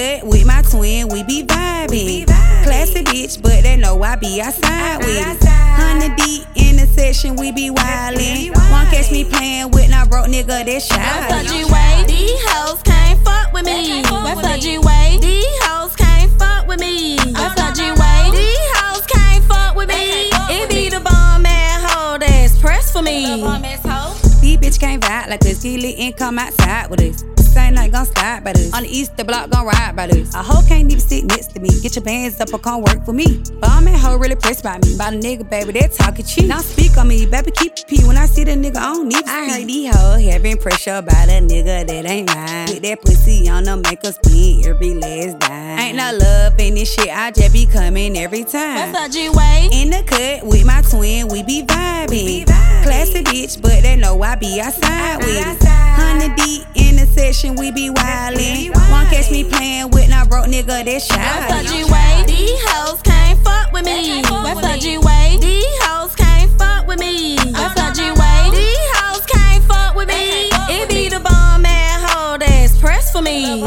cut with my twin, we be vibing. Classy bitch, but they know I be outside with it. 100 deep in the section, we be wildin'. Won't catch me playing with no broke nigga, that's shy. What's up, G-Way? These hoes can't fuck with me. What's up, G-Way? These hoes can't fuck with me. What's up, G-Way? These hoes can't fuck with me. It be the bomb ass hoe that's pressed for me. These bitch can't vibe like us. Get lit and come outside with us. Ain't like gon' slide by this. On the east, the block gon' ride by this. A hoe can't even sit next to me. Get your bands up or come work for me. Bomb that hoe really pressed by me. About a nigga, baby, that talkin' cheap. Now speak on me, baby, keep it pee. When I see the nigga, I don't need to speak. I heard these hoes having pressure about a nigga that ain't mine. With that pussy on them, make us spend every last dime. Ain't no love in this shit, I just be coming every time. What's up, G-Way? In the cut with my twin, we be vibing. Classy bitch, but they know I be outside with it. 100 deep in the section, we be wildin'. Won't catch me playing with no broke nigga, that's shy. What's up, G-Way? These hoes can't fuck with me. What's up, G-Way? These hoes can't fuck with me. What's up, G-Way? These hoes can't fuck with me. It be the bomb ass hoe that's pressed for me.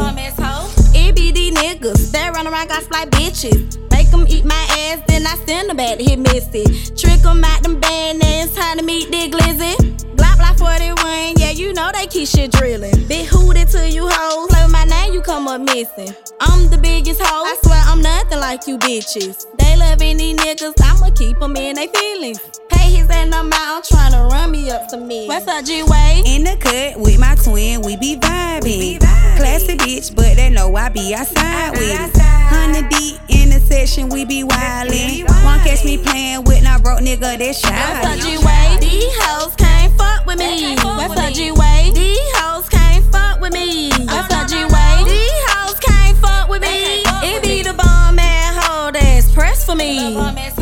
It be these niggas that run around gossip like bitches. Make them eat my ass, then I send them back to hit Missy. Trick them out them band, then it's time to meet the glizzy. Block 41, yeah, you know they keep shit drillin'. Big hooted to you hoes, play with my name, you come up missing. I'm the biggest hoe, I swear I'm nothing like you bitches. They loving these niggas, I'ma keep them in they feelings. Pay his ass no mind, I'm tryna run me up some millions. What's up, G-Way? In the cut with my twin, we be vibing. Classy bitch, but they know I be outside with it. 100 deep in the section, we be wildin'. Won't catch me playing with no broke nigga, that's shy. What's up, G-Way? These hoes can't fuck with me. What's up, G-Way? These hoes can't fuck with me. What's up, G-Way? These hoes can't fuck with me. It be the bomb ass hoe that's pressed for me.